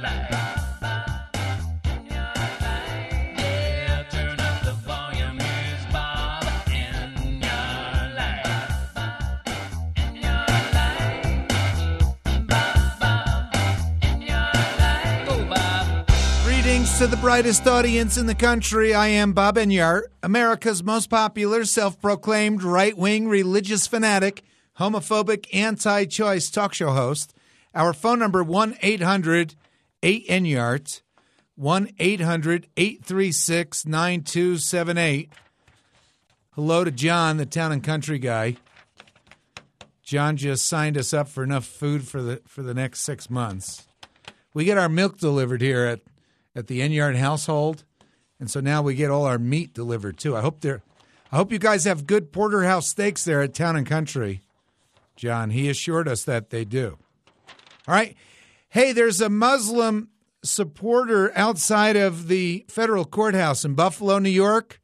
To the brightest audience in the country, I am Bob Enyart, America's most popular, self-proclaimed right-wing religious fanatic, homophobic, anti-choice talk show host. Our phone number, 1-800-8-ENYART, 1-800-836-9278. Hello to John, the town and country guy. John just signed us up for enough food for the next 6 months. We get our milk delivered here at the Enyart household, and so now we get all our meat delivered too. I hope you guys have good porterhouse steaks there at Town and Country. John, he assured us that they do. All right. Hey, there's a Muslim supporter outside of the federal courthouse in Buffalo, New York.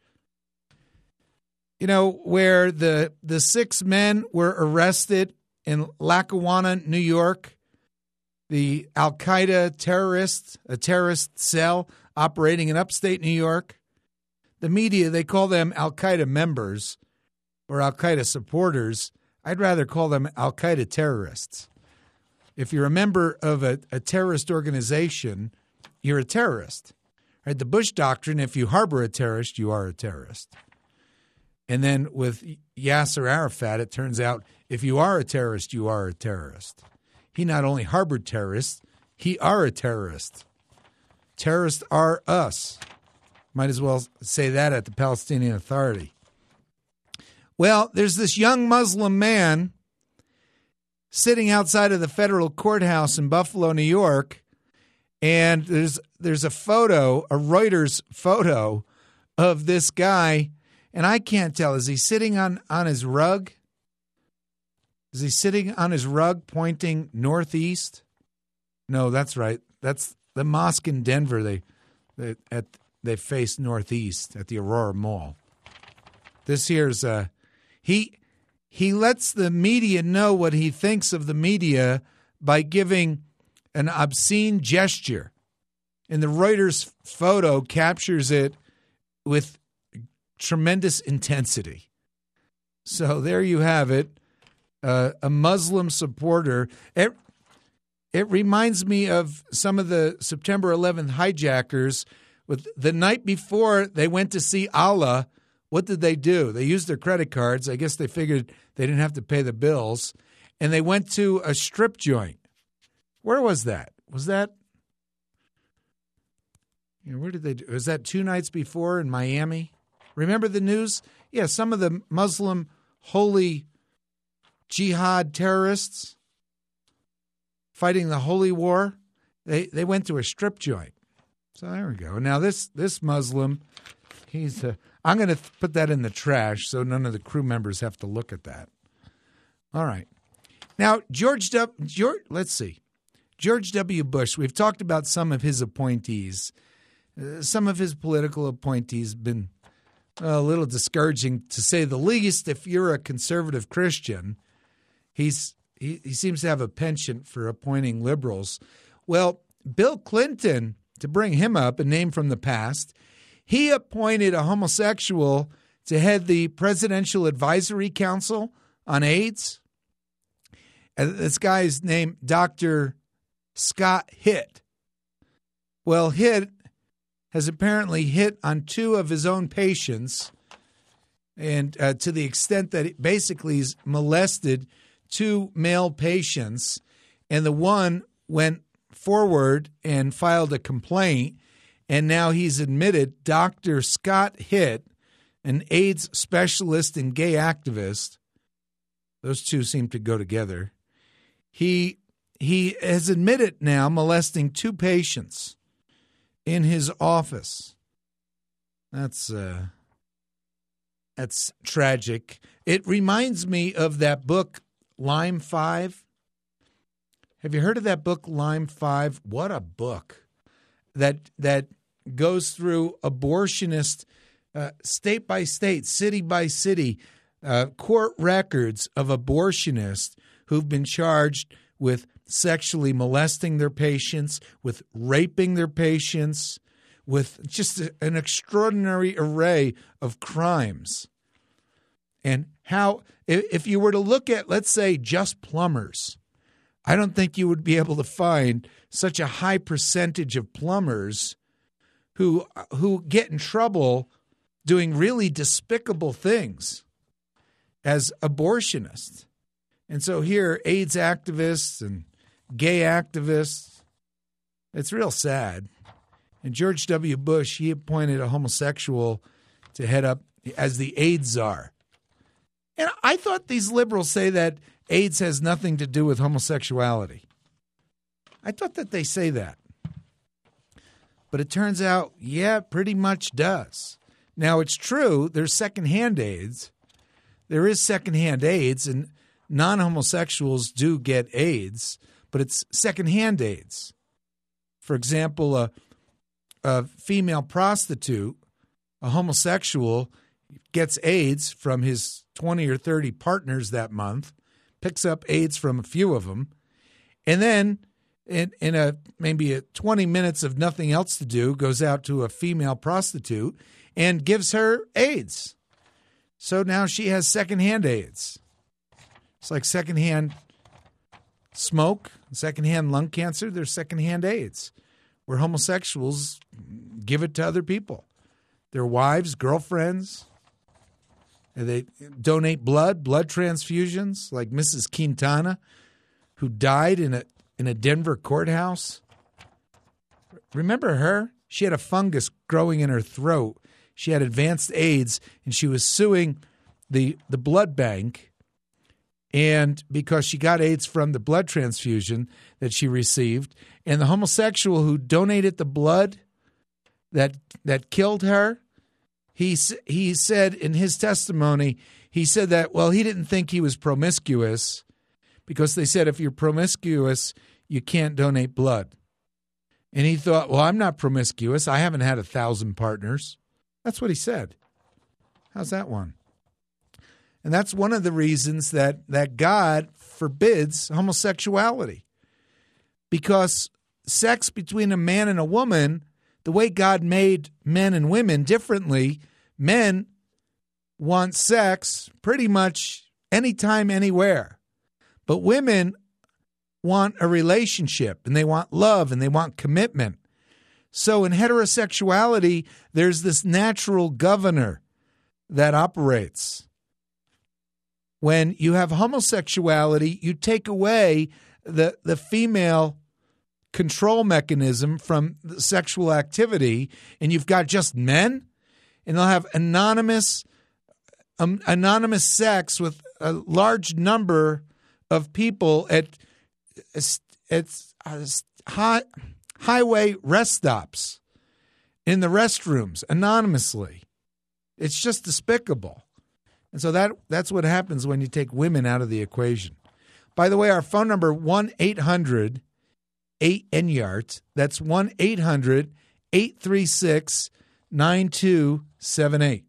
You know, where the 6 men were arrested in Lackawanna, New York. The Al-Qaeda terrorists, a terrorist cell operating in upstate New York. The media, they call them Al-Qaeda members or Al-Qaeda supporters. I'd rather call them Al-Qaeda terrorists. If you're a member of a terrorist organization, you're a terrorist. Right? The Bush doctrine, if you harbor a terrorist, you are a terrorist. And then with Yasser Arafat, it turns out if you are a terrorist, you are a terrorist. He not only harbored terrorists, he are a terrorist. Terrorists are us. Might as well say that at the Palestinian Authority. Well, there's this young Muslim man sitting outside of the federal courthouse in Buffalo, New York, and there's a photo, a Reuters photo of this guy, and I can't tell. Is he sitting on his rug? Is he sitting on his rug pointing northeast? No, that's right. That's the mosque in Denver. They face northeast at the Aurora Mall. This here's he lets the media know what he thinks of the media by giving an obscene gesture. And the Reuters photo captures it with tremendous intensity. So there you have it. A Muslim supporter. It reminds me of some of the September 11th hijackers. With the night before they went to see Allah, what did they do? They used their credit cards. I guess they figured they didn't have to pay the bills. And they went to a strip joint. Where was that? Was that? Where did they do? Was that 2 nights before in Miami? Remember the news? Yeah, some of the Muslim holy jihad terrorists fighting the holy war, they went to a strip joint. So there we go. Now this Muslim, I'm going to put that in the trash so none of the crew members have to look at that. All right. Now let's see. George W. Bush, we've talked about some of his appointees. Some of his political appointees have been a little discouraging, to say the least. If you're a conservative Christian, he seems to have a penchant for appointing liberals. Well, Bill Clinton, to bring him up, a name from the past, he appointed a homosexual to head the Presidential Advisory Council on AIDS. And this guy's named Dr. Scott Hitt. Well, Hitt has apparently hit on 2 of his own patients, and to the extent that basically he's molested 2 male patients, and the one went forward and filed a complaint, and now he's admitted Dr. Scott Hitt, an AIDS specialist and gay activist. Those 2 seem to go together. He has admitted now molesting 2 patients in his office. That's tragic. It reminds me of that book, Lyme 5. Have you heard of that book, Lyme 5? What a book that goes through abortionist, state by state, city by city, court records of abortionists who've been charged with sexually molesting their patients, with raping their patients, with just an extraordinary array of crimes. And how, if you were to look at, let's say, just plumbers, I don't think you would be able to find such a high percentage of plumbers who get in trouble doing really despicable things as abortionists. And so here, AIDS activists and gay activists, it's real sad. And George W. Bush, he appointed a homosexual to head up as the AIDS czar. And I thought these liberals say that AIDS has nothing to do with homosexuality. I thought that they say that. But it turns out, yeah, it pretty much does. Now, it's true, there's secondhand AIDS. There is secondhand AIDS, and non-homosexuals do get AIDS, but it's secondhand AIDS. For example, a female prostitute, a homosexual, gets AIDS from his 20 or 30 partners that month, picks up AIDS from a few of them, and then in maybe 20 minutes of nothing else to do, goes out to a female prostitute and gives her AIDS. So now she has secondhand AIDS. It's like secondhand smoke, secondhand lung cancer. There's secondhand AIDS, where homosexuals give it to other people, their wives, girlfriends. And they donate blood transfusions, like Mrs. Quintana, who died in a Denver courthouse. Remember her? She had a fungus growing in her throat. She had advanced AIDS, and she was suing the blood bank. And because she got AIDS from the blood transfusion that she received, and the homosexual who donated the blood that killed her, he said in his testimony, he said that, well, he didn't think he was promiscuous because they said if you're promiscuous, you can't donate blood. And he thought, well, I'm not promiscuous. I haven't had 1,000 partners. That's what he said. How's that one? And that's one of the reasons that God forbids homosexuality. Because sex between a man and a woman, the way God made men and women differently, men want sex pretty much anytime, anywhere. But women want a relationship, and they want love, and they want commitment. So in heterosexuality, there's this natural governor that operates. When you have homosexuality, you take away the female control mechanism from the sexual activity, and you've got just men, and they'll have anonymous sex with a large number of people at highway rest stops, in the restrooms, anonymously. It's just despicable. And so that's what happens when you take women out of the equation. By the way, our phone number, 1-800-8-NYART. That's 1-800-836-9278.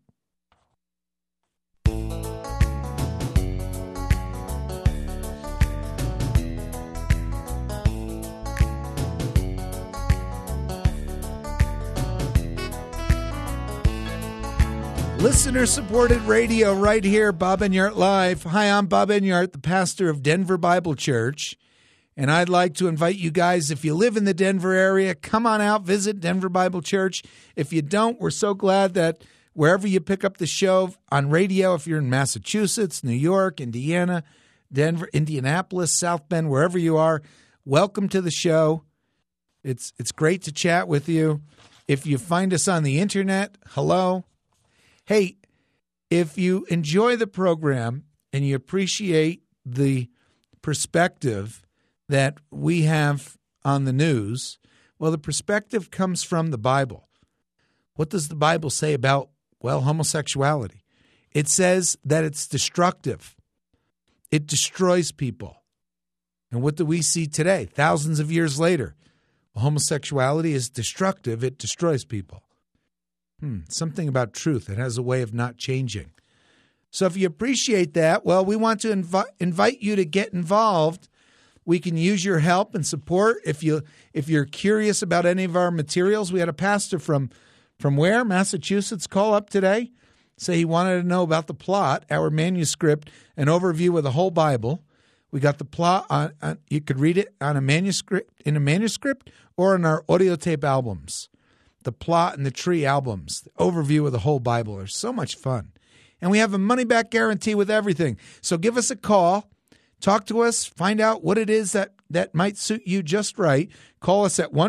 Listener-supported radio right here, Bob Enyart Live. Hi, I'm Bob Enyart, the pastor of Denver Bible Church, and I'd like to invite you guys, if you live in the Denver area, come on out, visit Denver Bible Church. If you don't, we're so glad that wherever you pick up the show on radio, if you're in Massachusetts, New York, Indiana, Denver, Indianapolis, South Bend, wherever you are, welcome to the show. It's great to chat with you. If you find us on the internet, hello. Hey, if you enjoy the program and you appreciate the perspective that we have on the news, well, the perspective comes from the Bible. What does the Bible say about, well, homosexuality? It says that it's destructive. It destroys people. And what do we see today, thousands of years later? Well, homosexuality is destructive. It destroys people. Something about truth. It has a way of not changing. So if you appreciate that, well, we want to invite you to get involved we can use your help and support. If you're curious about any of our materials, we had a pastor from where? Massachusetts call up today, say he wanted to know about the plot, our manuscript, an overview of the whole Bible. We got the plot on you could read it on a manuscript or on our audio tape albums. The Plot and the Tree albums, the overview of the whole Bible are so much fun. And we have a money-back guarantee with everything. So give us a call. Talk to us. Find out what it is that might suit you just right. Call us at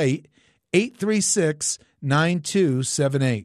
1-888-836-9278.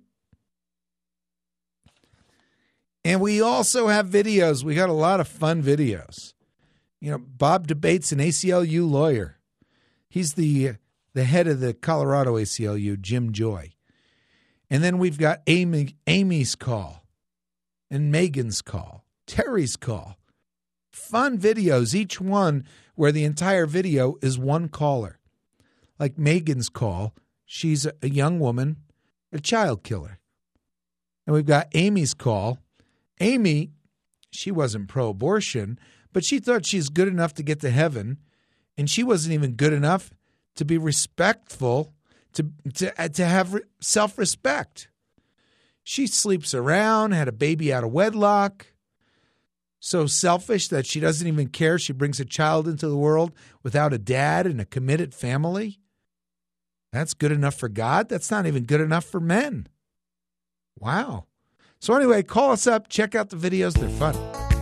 And we also have videos. We got a lot of fun videos. Bob debates an ACLU lawyer. He's the head of the Colorado ACLU, Jim Joy. And then we've got Amy's call and Megan's call, Terry's call. Fun videos, each one where the entire video is one caller. Like Megan's call, she's a young woman, a child killer. And we've got Amy's call. Amy, she wasn't pro-abortion, but she thought she's good enough to get to heaven, and she wasn't even good enough to be respectful, to have self-respect. She sleeps around, had a baby out of wedlock, so selfish that she doesn't even care. She brings a child into the world without a dad and a committed family. That's good enough for God. That's not even good enough for men. Wow. So anyway, call us up. Check out the videos. They're fun.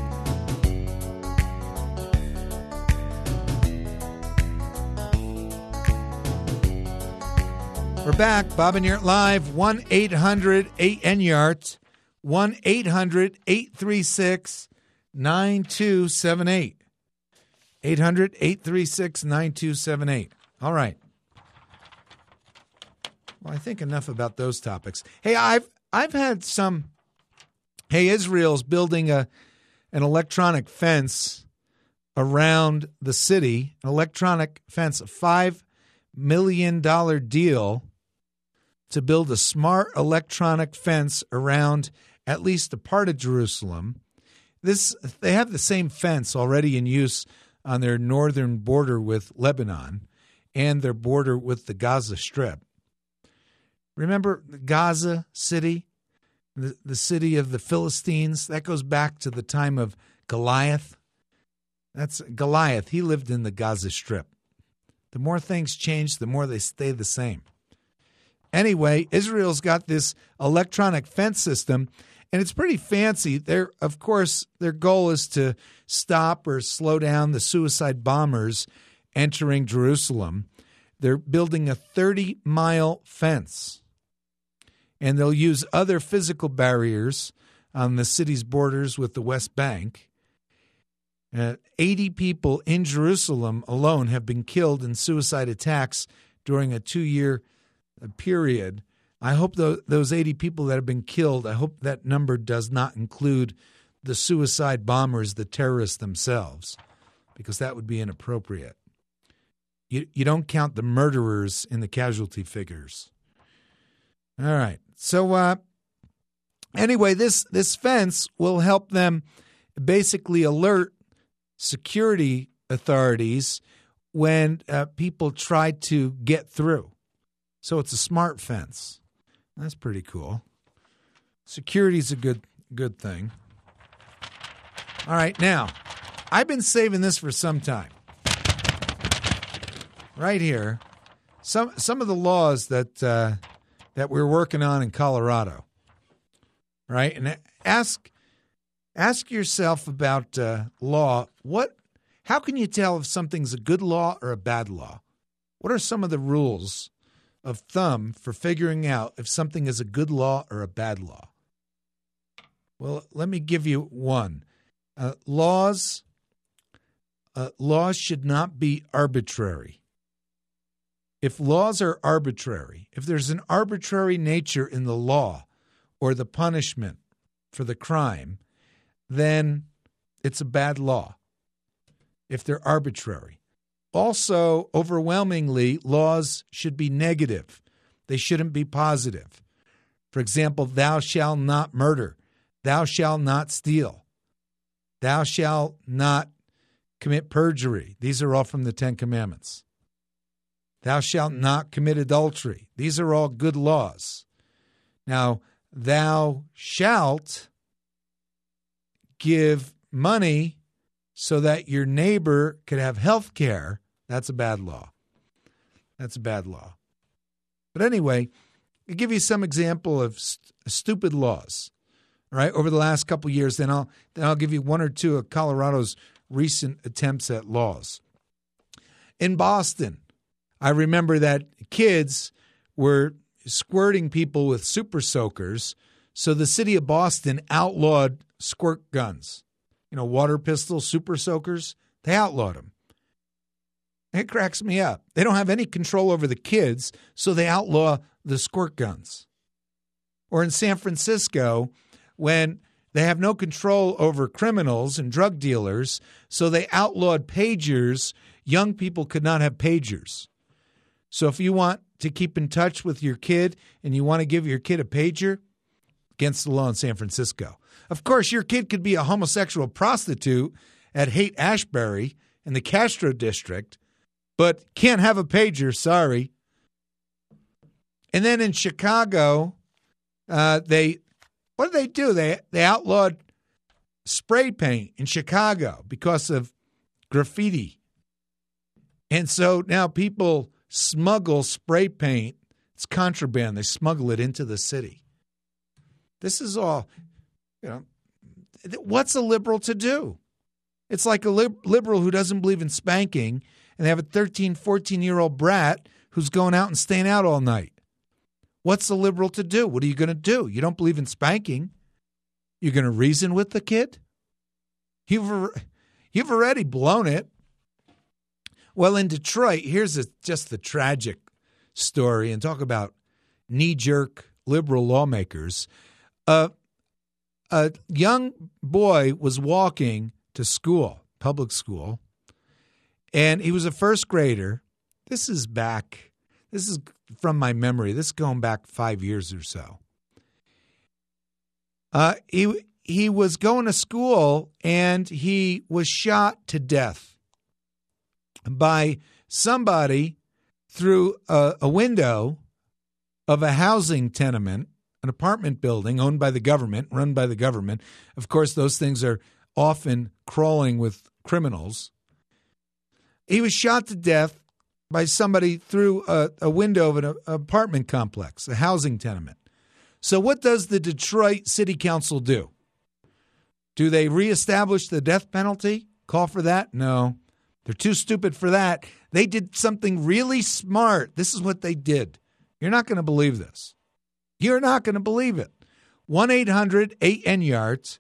We're back. Bob and Yart Live, 1-800-8-NYART, 1-800-836-9278. 800-836-9278. All right. Well, I think enough about those topics. Hey, I've had some. Hey, Israel's building an electronic fence around the city, an electronic fence, a $5 million deal to build a smart electronic fence around at least a part of Jerusalem. They have the same fence already in use on their northern border with Lebanon and their border with the Gaza Strip. Remember Gaza City, the city of the Philistines? That goes back to the time of Goliath. That's Goliath. He lived in the Gaza Strip. The more things change, the more they stay the same. Anyway, Israel's got this electronic fence system, and it's pretty fancy. Of course, their goal is to stop or slow down the suicide bombers entering Jerusalem. They're building a 30-mile fence, and they'll use other physical barriers on the city's borders with the West Bank. 80 people in Jerusalem alone have been killed in suicide attacks during a 2-year period. I hope those 80 people that have been killed, I hope that number does not include the suicide bombers, the terrorists themselves, because that would be inappropriate. You don't count the murderers in the casualty figures. All right. So anyway, this fence will help them basically alert security authorities when people try to get through. So it's a smart fence. That's pretty cool. Security's a good thing. All right, now, I've been saving this for some time. Right here, some of the laws that we're working on in Colorado. Right? And ask yourself about law. How can you tell if something's a good law or a bad law? What are some of the rules of thumb for figuring out if something is a good law or a bad law? Well, let me give you one. Laws should not be arbitrary. If laws are arbitrary, if there's an arbitrary nature in the law or the punishment for the crime, then it's a bad law if they're arbitrary. Also, overwhelmingly, laws should be negative. They shouldn't be positive. For example, thou shalt not murder. Thou shalt not steal. Thou shalt not commit perjury. These are all from the Ten Commandments. Thou shalt not commit adultery. These are all good laws. Now, thou shalt give money so that your neighbor could have health care. That's a bad law. That's a bad law. But anyway, I'll give you some example of stupid laws, all right, over the last couple of years. Then I'll give you one or two of Colorado's recent attempts at laws. In Boston, I remember that kids were squirting people with super soakers, so the city of Boston outlawed squirt guns. You know, water pistols, super soakers, they outlawed them. It cracks me up. They don't have any control over the kids, so they outlaw the squirt guns. Or in San Francisco, when they have no control over criminals and drug dealers, so they outlawed pagers. Young people could not have pagers. So if you want to keep in touch with your kid and you want to give your kid a pager, against the law in San Francisco. Of course, your kid could be a homosexual prostitute at Haight-Ashbury in the Castro district, but can't have a pager, sorry. And then in Chicago, what did they do? They outlawed spray paint in Chicago because of graffiti. And so now people smuggle spray paint. It's contraband. They smuggle it into the city. This is all, what's a liberal to do? It's like a liberal who doesn't believe in spanking, and they have a 13, 14-year-old brat who's going out and staying out all night. What's a liberal to do? What are you going to do? You don't believe in spanking. You're going to reason with the kid? You've already blown it. Well, in Detroit, here's just the tragic story, and talk about knee-jerk liberal lawmakers. A young boy was walking to school, public school, and he was a first grader. This is from my memory. This is going back 5 years or so. He was going to school, and he was shot to death by somebody through a window of a housing tenement, an apartment building owned by the government, run by the government. Of course, those things are often crawling with criminals. He was shot to death by somebody through a window of an apartment complex, a housing tenement. So what does the Detroit City Council do? Do they reestablish the death penalty? Call for that? No. They're too stupid for that. They did something really smart. This is what they did. You're not going to believe this. You're not going to believe it. 1-800-8-NYARDS,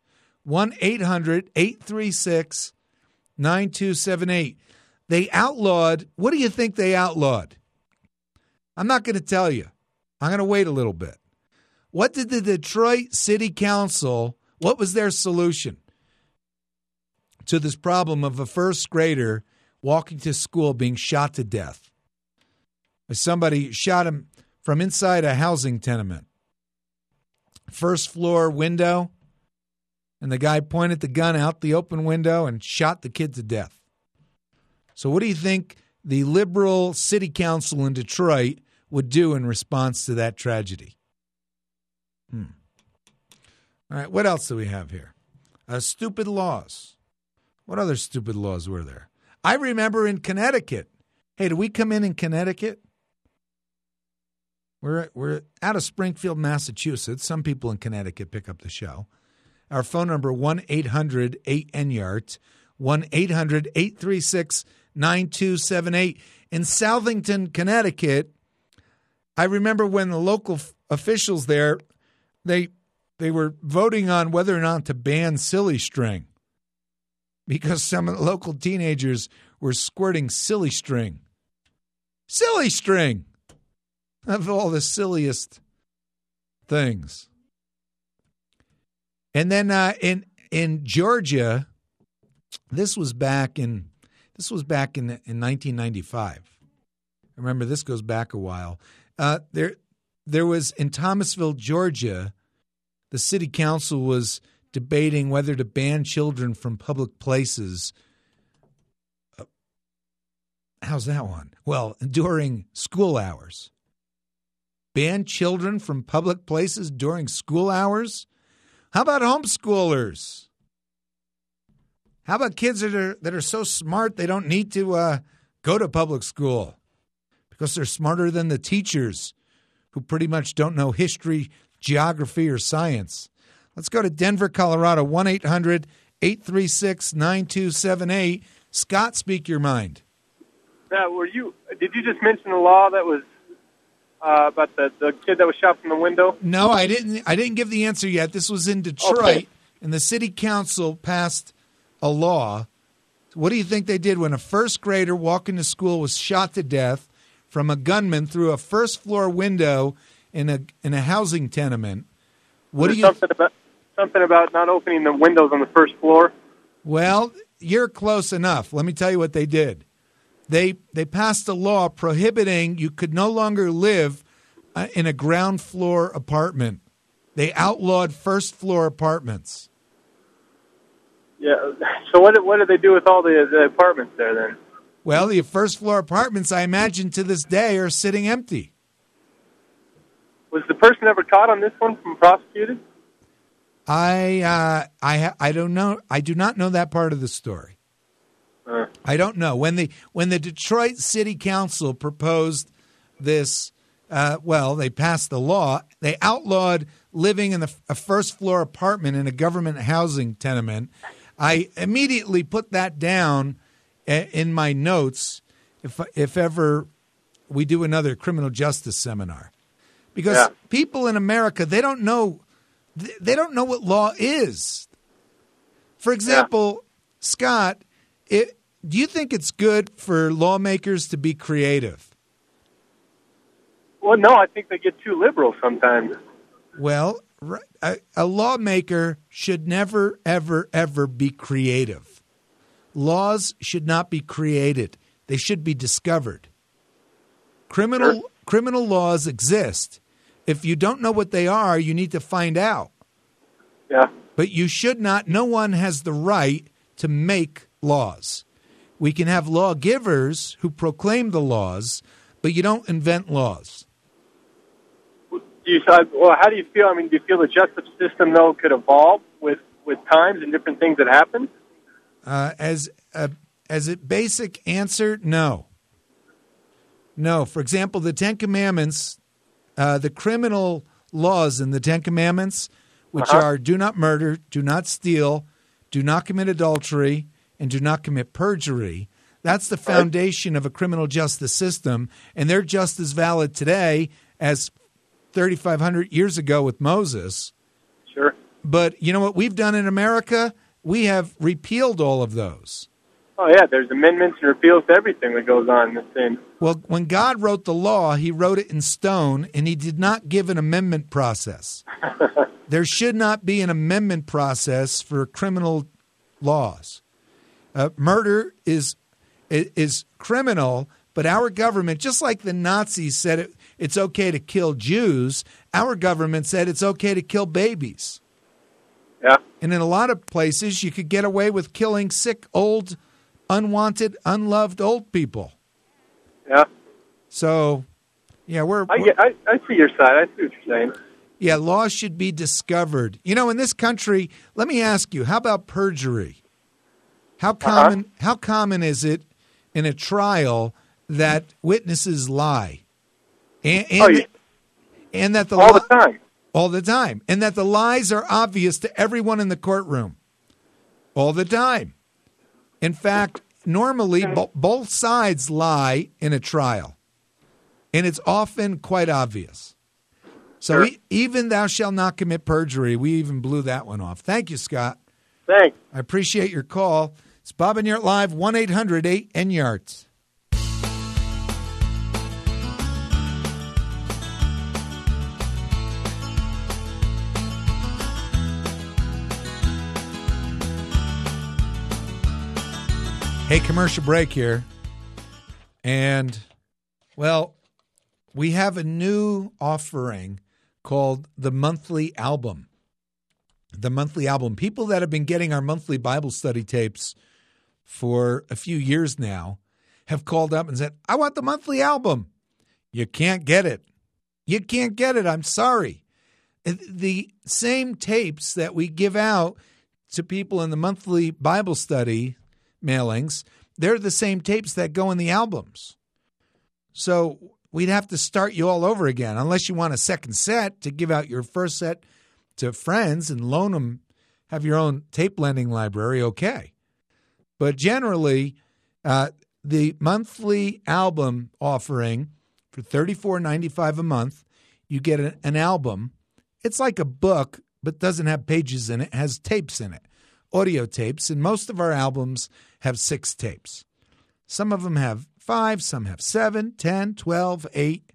1-800-836-9278. They outlawed, what do you think they outlawed? I'm not going to tell you. I'm going to wait a little bit. What did the Detroit City Council, what was their solution to this problem of a first grader walking to school being shot to death? Somebody shot him from inside a housing tenement. First floor window, and the guy pointed the gun out the open window and shot the kid to death. So what do you think the liberal city council in Detroit would do in response to that tragedy? All right, what else do we have here? Stupid laws. What other stupid laws were there? I remember in Connecticut. Hey, did we come in Connecticut? We're out of Springfield, Massachusetts. Some people in Connecticut pick up the show. Our phone number, 1-800-8-NYARDS, 1-800-836-9278. In Southington, Connecticut, I remember when the local officials there, they were voting on whether or not to ban silly string because some of the local teenagers were squirting silly string. Silly string! Of all the silliest things. And then in Georgia, this was back in 1995. Remember, this goes back a while. There was in Thomasville, Georgia, the city council was debating whether to ban children from public places How's that one? Well, during school hours. Ban children from public places during school hours? How about homeschoolers? How about kids that are so smart they don't need to go to public school because they're smarter than the teachers who pretty much don't know history, geography, or science? Let's go to Denver, Colorado, 1-800-836-9278. Scott, speak your mind. Did you just mention the law that was about the kid that was shot from the window? No, I didn't. I didn't give the answer yet. This was in Detroit, and the city council passed a law. What do you think they did when a first grader walking to school was shot to death from a gunman through a first floor window in a housing tenement? What do you something about not opening the windows on the first floor? Well, you're close enough. Let me tell you what they did. They passed a law prohibiting you could no longer live in a ground floor apartment. They outlawed first floor apartments. Yeah. So what did they do with all the apartments there then? Well, the first floor apartments, I imagine, to this day are sitting empty. Was the person ever caught on this one from prosecuted? I don't know. I do not know that part of the story. I don't know. When the Detroit City Council proposed this, they passed the law. They outlawed living in a first floor apartment in a government housing tenement. I immediately put that down in my notes if ever we do another criminal justice seminar, because people in America, they don't know what law is. For example, Scott, do you think it's good for lawmakers to be creative? Well, no, I think they get too liberal sometimes. Well, a lawmaker should never, ever, ever be creative. Laws should not be created. They should be discovered. Criminal laws exist. If you don't know what they are, you need to find out. Yeah. But you should not. No one has the right to make laws. We can have lawgivers who proclaim the laws, but you don't invent laws. How do you feel? I mean, do you feel the justice system, though, could evolve with times and different things that happen? As a basic answer, no. No. For example, the Ten Commandments, the criminal laws in the Ten Commandments, which are do not murder, do not steal, do not commit adultery, and do not commit perjury. That's the foundation of a criminal justice system, and they're just as valid today as 3,500 years ago with Moses. Sure. But you know what we've done in America? We have repealed all of those. Oh, yeah, there's amendments and repeals to everything that goes on in this thing. Well, when God wrote the law, he wrote it in stone, and he did not give an amendment process. There should not be an amendment process for criminal laws. Murder is criminal, but our government, just like the Nazis said it's okay to kill Jews, our government said it's okay to kill babies. Yeah. And in a lot of places, you could get away with killing sick, old, unwanted, unloved old people. Yeah. So, yeah, I see your side. I see what you're saying. Yeah, laws should be discovered. You know, in this country, let me ask you, how about perjury? How common is it in a trial that witnesses lie? And that all the time. And that the lies are obvious to everyone in the courtroom. All the time. In fact, normally both sides lie in a trial. And it's often quite obvious. So even thou shalt not commit perjury. We even blew that one off. Thank you, Scott. Thanks. I appreciate your call. It's Bob and Yart Live, 1-800-8-NYARTS. Hey, commercial break here. And, well, we have a new offering called the Monthly Album. The Monthly Album. People that have been getting our monthly Bible study tapes for a few years now have called up and said, I want the monthly album. You can't get it. You can't get it. I'm sorry. The same tapes that we give out to people in the monthly Bible study mailings, they're the same tapes that go in the albums. So we'd have to start you all over again, unless you want a second set to give out your first set to friends and loan them, have your own tape lending library, okay. But generally, the monthly album offering for $34.95 a month, you get an album. It's like a book, but doesn't have pages in it. It has tapes in it, audio tapes, and most of our albums have 6 tapes. Some of them have 5, some have 7, 10, 12, 8.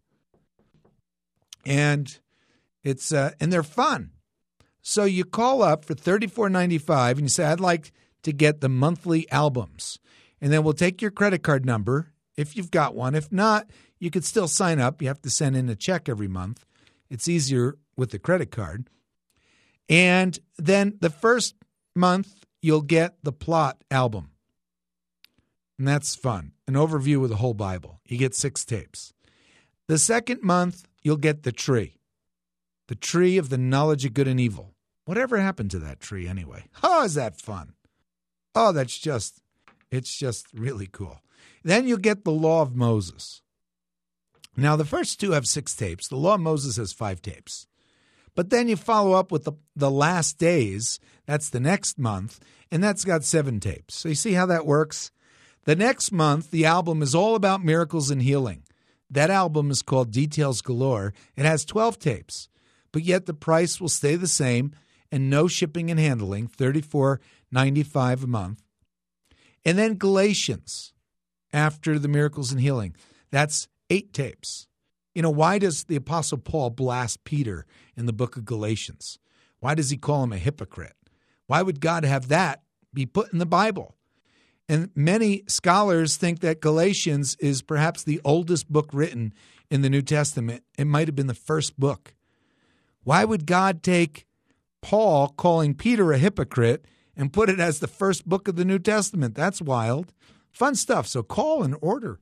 And it's and they're fun. So you call up for $34.95 and you say, I'd like to get the monthly albums. And then we'll take your credit card number if you've got one. If not, you could still sign up. You have to send in a check every month. It's easier with the credit card. And then the first month, you'll get the Plot album. And that's fun. An overview of the whole Bible. You get 6 tapes. The second month, you'll get the tree of the knowledge of good and evil. Whatever happened to that tree anyway? Oh, is that fun? Oh, it's just really cool. Then you'll get the Law of Moses. Now, the first 2 have 6 tapes. The Law of Moses has 5 tapes. But then you follow up with the Last Days. That's the next month, and that's got 7 tapes. So you see how that works? The next month, the album is all about miracles and healing. That album is called Details Galore. It has 12 tapes, but yet the price will stay the same and no shipping and handling, $34.95 a month. And then Galatians, after the miracles and healing. That's 8 tapes. You know, why does the Apostle Paul blast Peter in the book of Galatians? Why does he call him a hypocrite? Why would God have that be put in the Bible? And many scholars think that Galatians is perhaps the oldest book written in the New Testament. It might have been the first book. Why would God take Paul calling Peter a hypocrite and put it as the first book of the New Testament? That's wild. Fun stuff. So call and order.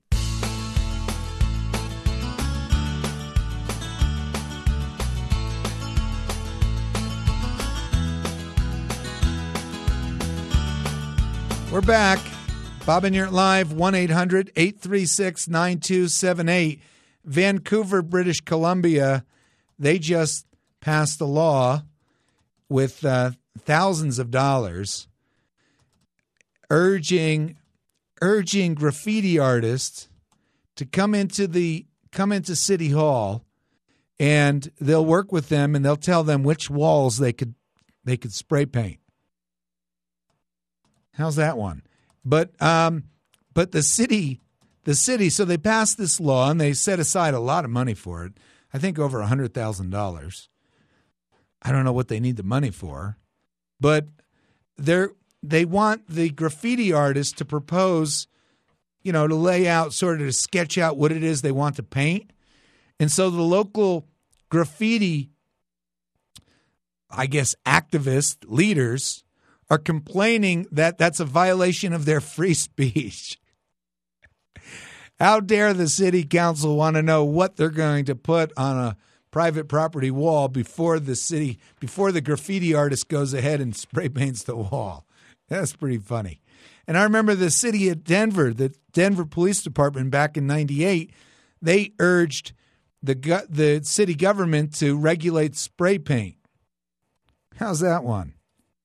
We're back. Bob and Yurt Live, 1-800-836-9278. Vancouver, British Columbia, they just passed a law with thousands of dollars urging graffiti artists to come into City Hall, and they'll work with them and they'll tell them which walls they could spray paint. How's that one? But the city, so they passed this law and they set aside a lot of money for it. I think over $100,000. I don't know what they need the money for, but they want the graffiti artists to propose, to lay out, sort of to sketch out what it is they want to paint. And so the local graffiti, I guess, activist leaders are complaining that that's a violation of their free speech. How dare the city council want to know what they're going to put on a private property wall before the graffiti artist goes ahead and spray paints the wall? That's pretty funny. And I remember the city of Denver, the Denver Police Department back in '98, they urged the city government to regulate spray paint. How's that one?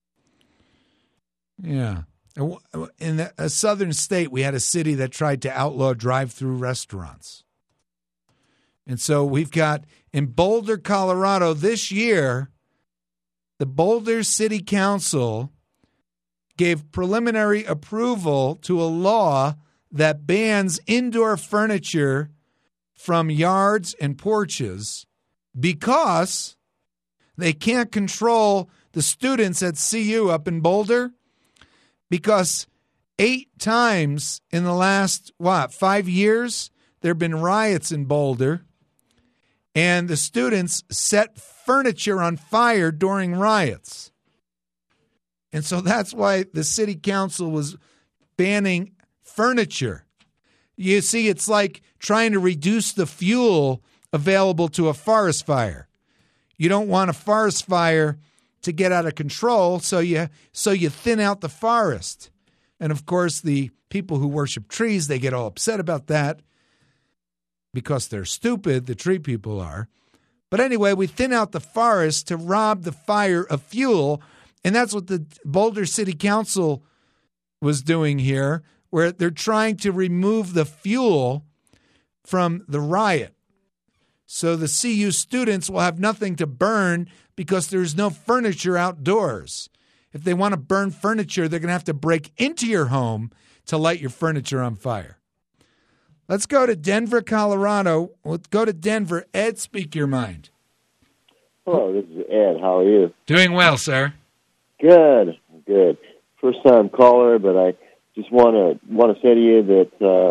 Yeah. In a southern state, we had a city that tried to outlaw drive-through restaurants. And so we've got in Boulder, Colorado, this year, the Boulder City Council gave preliminary approval to a law that bans indoor furniture from yards and porches because they can't control the students at CU up in Boulder. Because 8 times in the last, 5 years, there have been riots in Boulder, and the students set furniture on fire during riots. And so that's why the city council was banning furniture. You see, it's like trying to reduce the fuel available to a forest fire. You don't want a forest fire to get out of control, so you thin out the forest. And of course, the people who worship trees, they get all upset about that because they're stupid, the tree people are. But anyway, we thin out the forest to rob the fire of fuel, and that's what the Boulder City Council was doing here, where they're trying to remove the fuel from the riot. So the CU students will have nothing to burn because there's no furniture outdoors. If they want to burn furniture, they're going to have to break into your home to light your furniture on fire. Let's go to Denver, Colorado. Let's go to Denver. Ed, speak your mind. Hello, this is Ed. How are you? Doing well, sir. Good. First time caller, but I just want to say to you that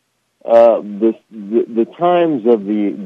the times of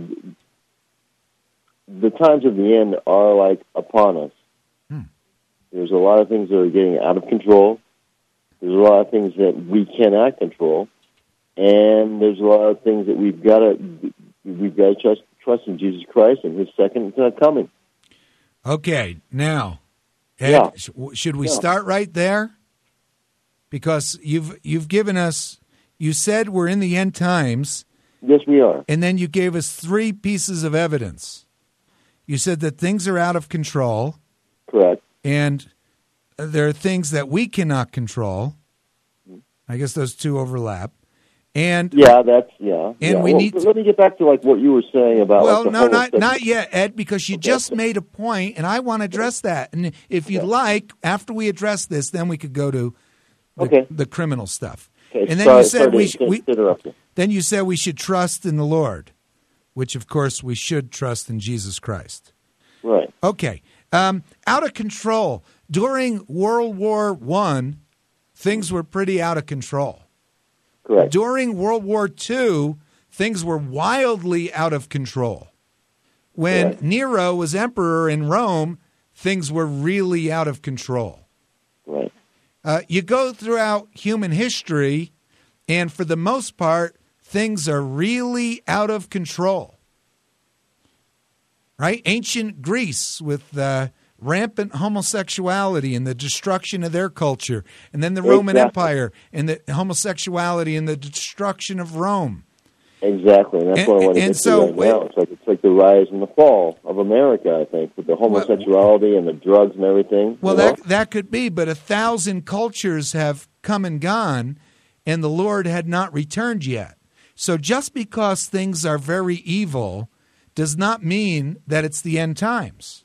the end are like upon us. There's a lot of things that are getting out of control. There's a lot of things that we cannot control, and there's a lot of things that we've got to trust in Jesus Christ and His second coming. Okay, now, Ed, should we start right there? Because you've given us, you said we're in the end times. Yes, we are. And then you gave us 3 pieces of evidence. You said that things are out of control. Correct. And there are things that we cannot control. I guess those 2 overlap. And And we need. Let me get back to what you were saying about. Well, no, not yet, Ed, because you just made a point, and I want to address that. And if you'd like, after we address this, then we could go to the criminal stuff. Okay. And then you said we should trust in the Lord, which of course we should trust in Jesus Christ. Right. Okay. Out of control. During World War I, things were pretty out of control. Correct. During World War II, things were wildly out of control. When Nero was emperor in Rome, things were really out of control. Right. You go throughout human history, and for the most part, things are really out of control. Right? Ancient Greece with rampant homosexuality and the destruction of their culture, and then the Roman Empire and the homosexuality and the destruction of Rome. Exactly, and that's what I want to get to right now. It's like the rise and the fall of America, I think, with the homosexuality and the drugs and everything. Well, that could be, but 1,000 cultures have come and gone, and the Lord had not returned yet. So just because things are very evil does not mean that it's the end times.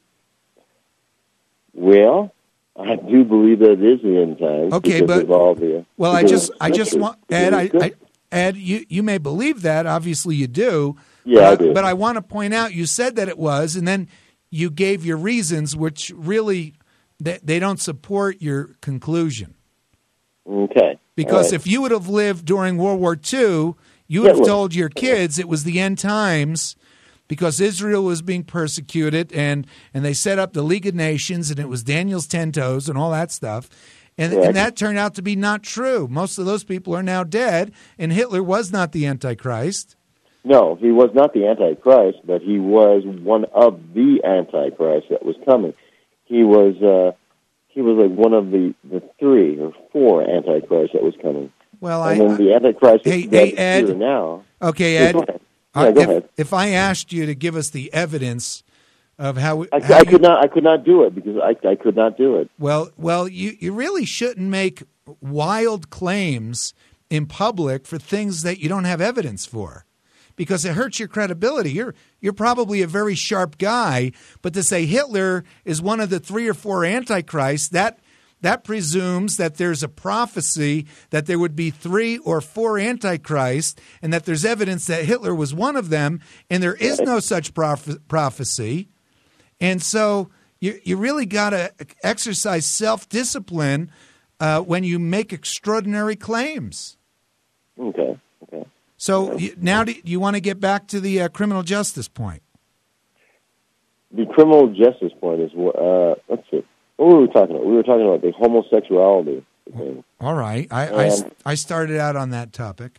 Well, I do believe that it is the end times. Okay, but I just want Ed, you may believe that. Obviously, you do. Yeah, I do. But I want to point out, you said that it was, and then you gave your reasons, which really they don't support your conclusion. Okay. Because if you would have lived during World War II, you would have told your kids it was the end times. Because Israel was being persecuted, and they set up the League of Nations, and it was Daniel's 10 toes and all that stuff. And that turned out to be not true. Most of those people are now dead, and Hitler was not the Antichrist. No, he was not the Antichrist, but he was one of the Antichrist that was coming. He was like one of the 3 or 4 Antichrists that was coming. Well, then the Antichrist is here now. Okay, Ed. Go ahead. Yeah, go ahead. If I asked you to give us the evidence of how I could not do it because I could not do it. Well, you really shouldn't make wild claims in public for things that you don't have evidence for, because it hurts your credibility. You're probably a very sharp guy, but to say Hitler is one of the 3 or 4 antichrists, that presumes that there's a prophecy that there would be 3 or 4 antichrists, and that there's evidence that Hitler was one of them, and there is no such prophecy. And so you really got to exercise self-discipline when you make extraordinary claims. Okay. So now do you want to get back to the criminal justice point? The criminal justice point is, let's see. What were we talking about? We were talking about the homosexuality thing. All right. I started out on that topic.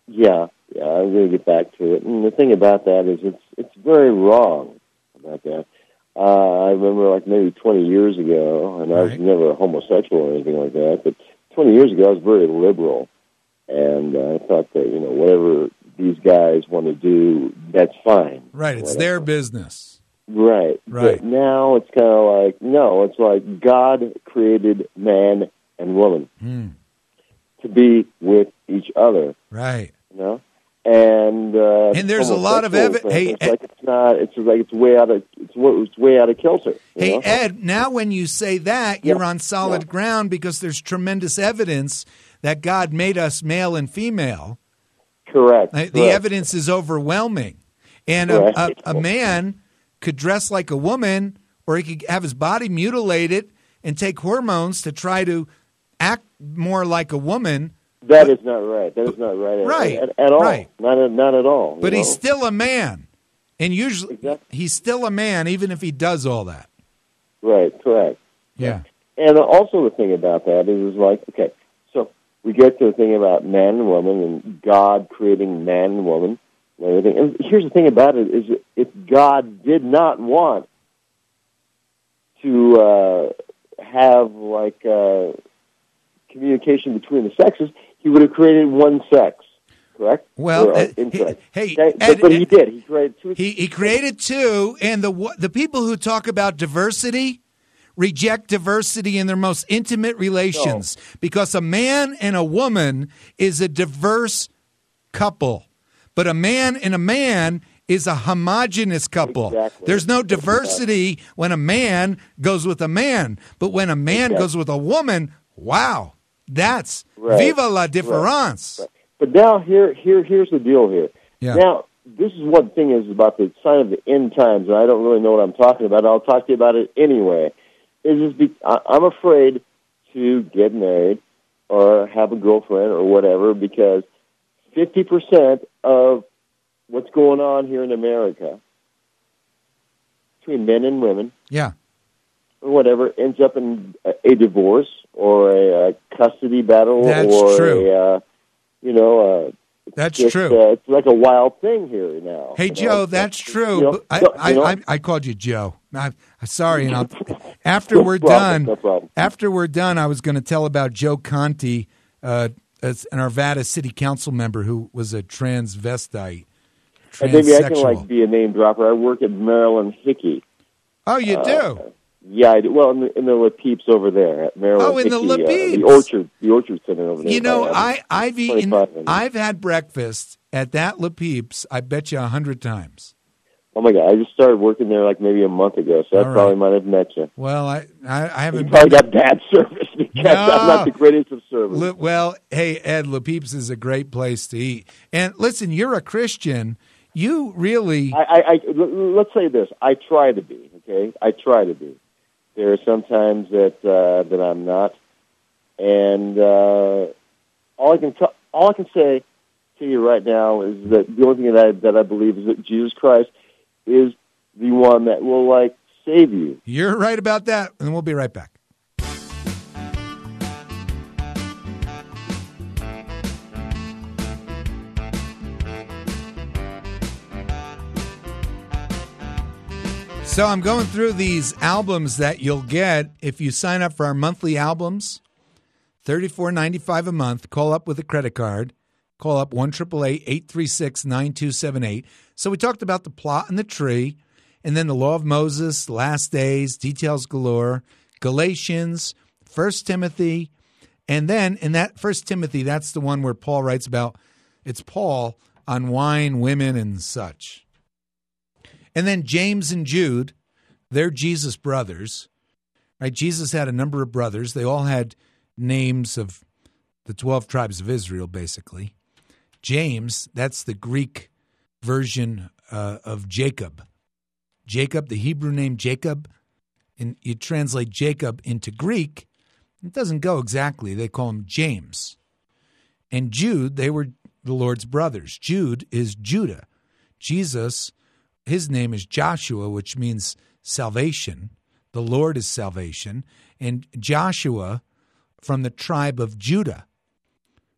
Yeah, I'm going to get back to it. And the thing about that is it's very wrong about that. I remember like maybe 20 years ago, and I was never a homosexual or anything like that, but 20 years ago I was very liberal. And I thought that, whatever these guys want to do, that's fine. Right, it's their business. Right. But now it's kind of like, no, it's like God created man and woman to be with each other. Right. And there's a lot of evidence. Hey, it's way out of kilter. Hey, Ed, now when you say that, you're on solid ground because there's tremendous evidence that God made us male and female. Correct. The evidence is overwhelming. And a man could dress like a woman, or he could have his body mutilated and take hormones to try to act more like a woman. That is not right. That is not right. At all. Right. Not at all. But he's still a man. And usually he's still a man even if he does all that. Right, correct. Yeah. And also the thing about that is like, okay, so we get to the thing about man and woman and God creating man and woman and everything. And here's the thing about it is if God did not want to have like communication between the sexes, he would have created one sex, correct? Well, incorrect. But he did. He created two. He created two, and the people who talk about diversity reject diversity in their most intimate relations because a man and a woman is a diverse couple, but a man and a man is a homogeneous couple. Exactly. There's no diversity when a man goes with a man, but when a man goes with a woman, wow. That's viva la différence. Right. But now here's the deal here. Yeah. Now, this is what the thing is about the sign of the end times, and I don't really know what I'm talking about. I'll talk to you about it anyway. I'm afraid to get married or have a girlfriend or whatever because 50% of what's going on here in America between men and women or whatever ends up in a divorce or a custody battle. That's true. That's true. It's like a wild thing here now. Hey, Joe, that's true. I called you Joe. I'm sorry. And after we're done, I was going to tell about Joe Conti, an Arvada City Council member who was a transvestite. And maybe I can be a name dropper. I work at Maryland Hickey. Oh, you do? Yeah, I do. Well, in the La Peeps over there at Maryland. Oh, in Hickey, the La Peeps, the Orchard Center over there. I've had breakfast at that La Peeps. I bet you 100 times. Oh my God! I just started working there like maybe a month ago, so I probably might have met you. Well, I haven't. You probably got bad service because I'm not the greatest of service. Well, hey Ed, La Peeps is a great place to eat. And listen, you're a Christian. You really. Let's say this. I try to be. Okay, I try to be. There are some times that I'm not, and all I can say to you right now is that the only thing that I believe is that Jesus Christ is the one that will save you. You're right about that, and we'll be right back. So I'm going through these albums that you'll get if you sign up for our monthly albums, $34.95 a month. Call up with a credit card. Call up 1-888-836-9278. So we talked about the plot and the tree, and then the law of Moses, last days, details galore, Galatians, 1 Timothy, and then in that 1 Timothy, that's the one where Paul writes about, it's Paul on wine, women, and such. And then James and Jude, they're Jesus' brothers. Right? Jesus had a number of brothers. They all had names of the 12 tribes of Israel, basically. James, that's the Greek version of Jacob. Jacob, the Hebrew name Jacob, and you translate Jacob into Greek, it doesn't go exactly. They call him James. And Jude, they were the Lord's brothers. Jude is Judah. Jesus, his name is Joshua, which means salvation. The Lord is salvation. And Joshua from the tribe of Judah.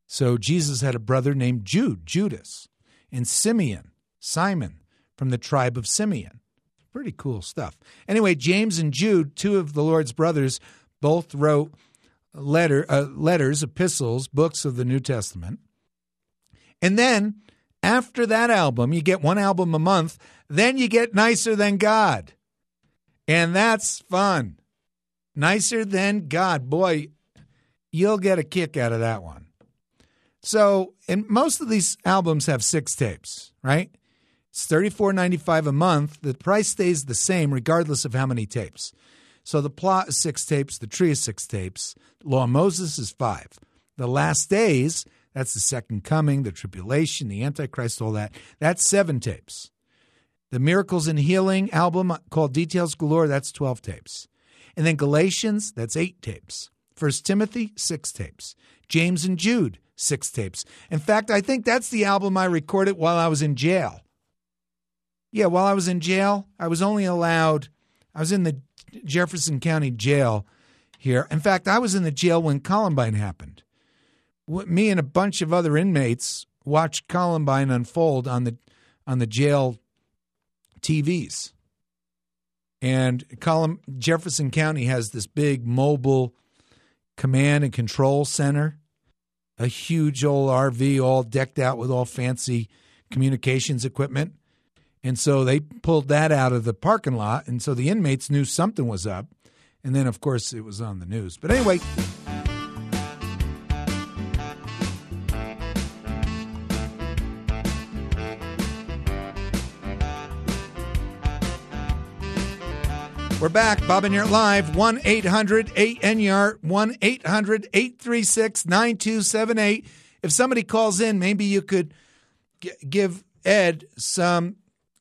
So Jesus had a brother named Judas, and Simeon, Simon, from the tribe of Simeon. Pretty cool stuff. Anyway, James and Jude, two of the Lord's brothers, both wrote letters, epistles, books of the New Testament. And then, after that album, you get one album a month, then you get Nicer Than God. And that's fun. Nicer Than God. Boy, you'll get a kick out of that one. So, and most of these albums have 6 tapes, right? It's $34.95 a month. The price stays the same regardless of how many tapes. So the Plot is 6 tapes. The Tree is 6 tapes. Law of Moses is 5. The Last Days, that's the Second Coming, the Tribulation, the Antichrist, all that. That's 7 tapes. The Miracles and Healing album called Details Galore, that's 12 tapes. And then Galatians, that's 8 tapes. 1 Timothy, 6 tapes. James and Jude, 6 tapes. In fact, I think that's the album I recorded while I was in jail. Yeah, while I was in jail, I was in the Jefferson County Jail here. In fact, I was in the jail when Columbine happened. Me and a bunch of other inmates watched Columbine unfold on the jail TVs. And Jefferson County has this big mobile command and control center, a huge old RV all decked out with all fancy communications equipment. And so they pulled that out of the parking lot, and so the inmates knew something was up. And then, of course, it was on the news. But anyway, we're back. Bob and Yart Live, 1-800-8-NYART, 1-800-836-9278. If somebody calls in, maybe you could give Ed some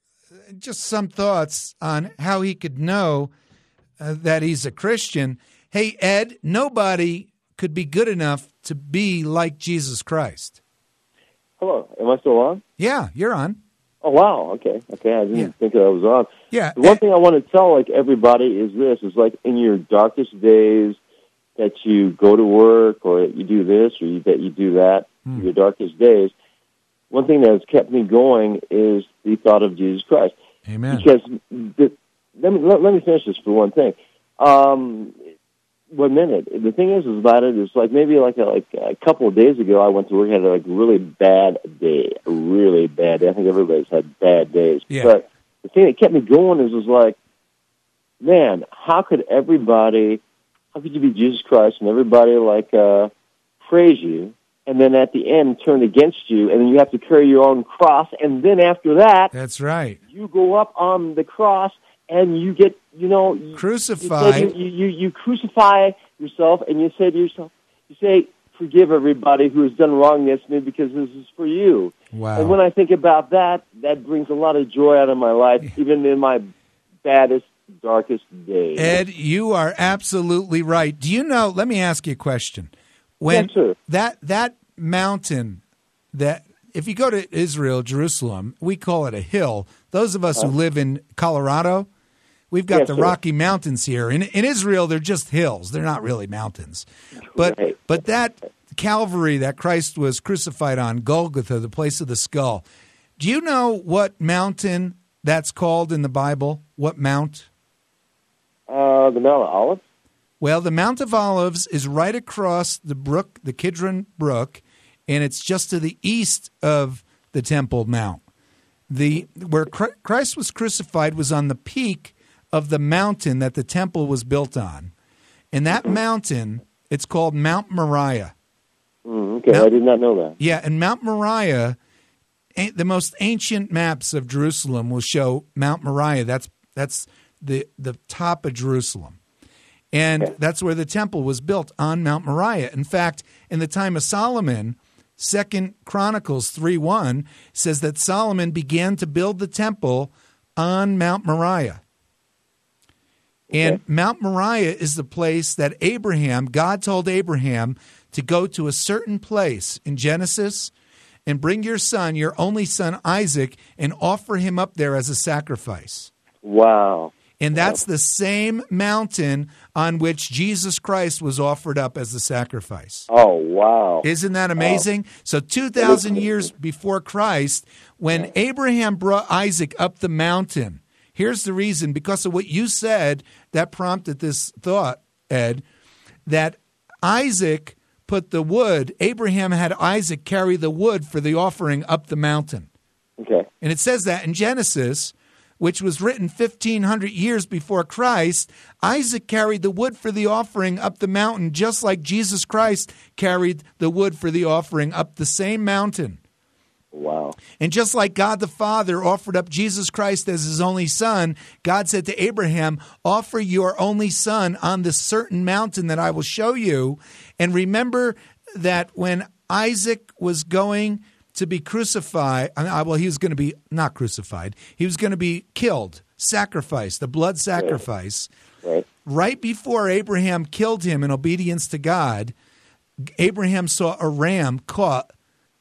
thoughts on how he could know that he's a Christian. Hey, Ed, nobody could be good enough to be like Jesus Christ. Hello. Am I still on? Yeah, you're on. Oh, wow. Okay. I didn't think I was on. Yeah. The one thing I want to tell everybody is this, is in your darkest days that you go to work or you do this or that you do that, your darkest days, one thing that has kept me going is the thought of Jesus Christ. Amen. Because let me finish this for one thing. 1 minute. The thing is about it is maybe a couple of days ago I went to work, had a really bad day. A really bad day. I think everybody's had bad days. Yeah. But the thing that kept me going is man, how could you be Jesus Christ and everybody praise you, and then at the end turn against you, and then you have to carry your own cross, and then after that, that's right, you go up on the cross and you get, crucified. You crucify yourself, and you say to yourself, forgive everybody who has done wrong against me because this is for you. Wow. And when I think about that, that brings a lot of joy out of my life, even in my baddest, darkest days. Ed, you are absolutely right. Do you know, let me ask you a question. When yes, sir. That mountain, that if you go to Israel, Jerusalem, we call it a hill. Those of us who live in Colorado, we've got the Rocky Mountains here. In Israel, they're just hills. They're not really mountains. But that Calvary that Christ was crucified on, Golgotha, the place of the skull, do you know what mountain that's called in the Bible? What mount? The Mount of Olives? Well, the Mount of Olives is right across the brook, the Kidron Brook, and it's just to the east of the Temple Mount. Where Christ was crucified was on the peak of the mountain that the temple was built on. And that mountain, it's called Mount Moriah. Okay, I did not know that. Yeah, and Mount Moriah, the most ancient maps of Jerusalem will show Mount Moriah. That's the top of Jerusalem. And that's where the temple was built, on Mount Moriah. In fact, in the time of Solomon, 2 Chronicles 3:1 says that Solomon began to build the temple on Mount Moriah. And Mount Moriah is the place that God told Abraham to go to a certain place in Genesis and bring your son, your only son Isaac, and offer him up there as a sacrifice. Wow. And that's the same mountain on which Jesus Christ was offered up as the sacrifice. Oh, wow. Isn't that amazing? Wow. So 2,000 years before Christ, when Abraham brought Isaac up the mountain, here's the reason, because of what you said that prompted this thought, Ed, that Isaac put the wood, Abraham had Isaac carry the wood for the offering up the mountain. Okay. And it says that in Genesis, which was written 1,500 years before Christ, Isaac carried the wood for the offering up the mountain, just like Jesus Christ carried the wood for the offering up the same mountain. Wow. And just like God the Father offered up Jesus Christ as his only son, God said to Abraham, offer your only son on this certain mountain that I will show you. And remember that when Isaac was going to be crucified, well, he was going to be not crucified. He was going to be killed, sacrificed, the blood sacrifice. Right. Right before Abraham killed him in obedience to God, Abraham saw a ram caught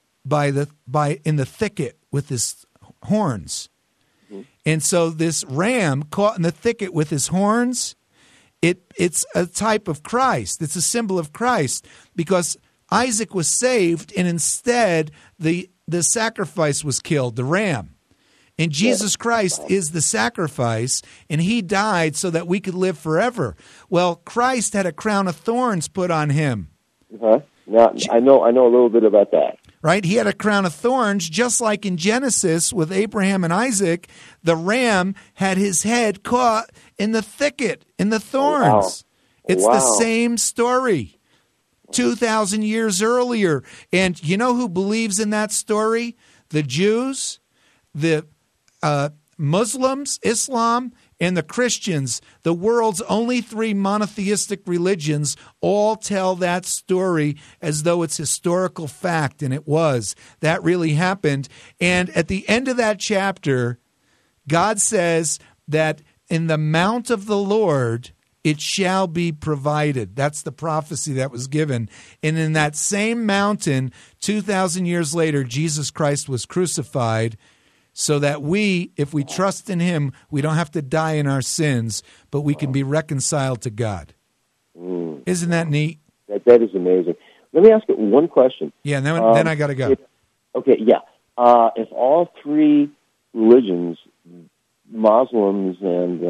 in the thicket with his horns. Mm-hmm. And so this ram caught in the thicket with his horns, it's a type of Christ. It's a symbol of Christ, because Isaac was saved, and instead the sacrifice was killed, the ram. And Jesus Christ is the sacrifice, and he died so that we could live forever. Well, Christ had a crown of thorns put on him. Uh-huh. Now, I know a little bit about that. Right? He had a crown of thorns, just like in Genesis with Abraham and Isaac. The ram had his head caught in the thicket, in the thorns. Wow. It's the same story. 2,000 years earlier. And you know who believes in that story? The Jews, the Muslims, Islam, and the Christians. The world's only 3 monotheistic religions all tell that story as though it's historical fact, and it was. That really happened. And at the end of that chapter, God says that in the mount of the Lord it shall be provided. That's the prophecy that was given. And in that same mountain, 2,000 years later, Jesus Christ was crucified so that we, if we trust in him, we don't have to die in our sins, but we can be reconciled to God. Isn't that neat? That is amazing. Let me ask you one question. Yeah, then I got to go. If all 3 religions, Muslims and